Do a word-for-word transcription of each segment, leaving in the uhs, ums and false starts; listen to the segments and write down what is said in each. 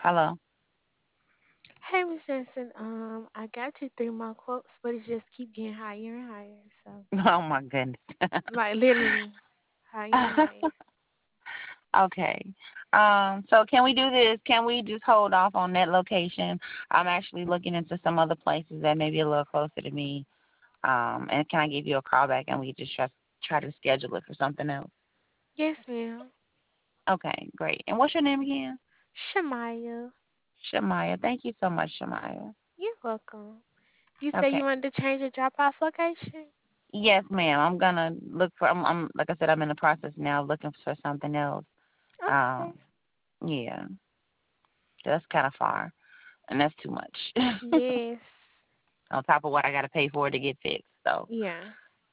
Hello. Hey, Miss Jensen. Um, I got you three more quotes, but it just keep getting higher and higher. So, Oh my goodness. like literally higher and higher. Okay. Um, so can we do this? Can we just hold off on that location? I'm actually looking into some other places that may be a little closer to me. Um, and can I give you a call back and we just try try to schedule it for something else? Yes, ma'am. Okay, great. And what's your name again? Shamaya, Shamaya. Thank you so much, Shamaya. you're welcome. You say Okay. you wanted to change your drop-off location? Yes, ma'am. I'm gonna look for. I'm, I'm like I said. I'm in the process now, looking for something else. Okay. Um, yeah, that's kind of far, and that's too much. Yes. On top of what I got to pay for it to get fixed. So, Yeah.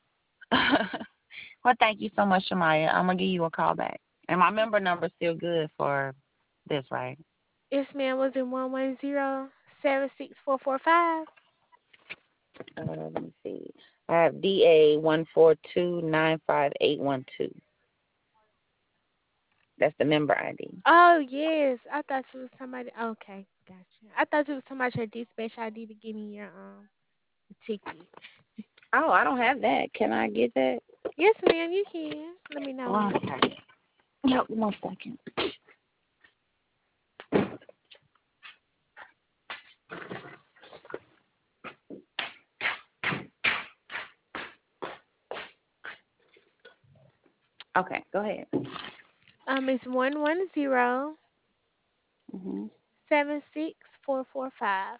well, thank you so much, Shamaya. I'm gonna give you a call back, and my member number's still good for this, right? Yes, ma'am. Was it one one zero seven six four four five? Uh, let me see. I have D A one four two nine five eight one two. That's the member I D. Oh, yes. I thought you was somebody. Okay, gotcha. I thought you was somebody your dispatch I D to give me your um ticket. Oh, I don't have that. Can I get that? Yes, ma'am. You can. Let me know One when. second. Yep, one second. Okay, go ahead. Um, it's one one zero hmm seven six four four five.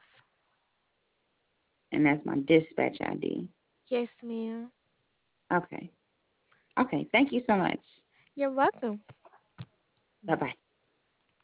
And that's my dispatch I D. Yes, ma'am. Okay. Okay. Thank you so much. You're welcome. Bye bye.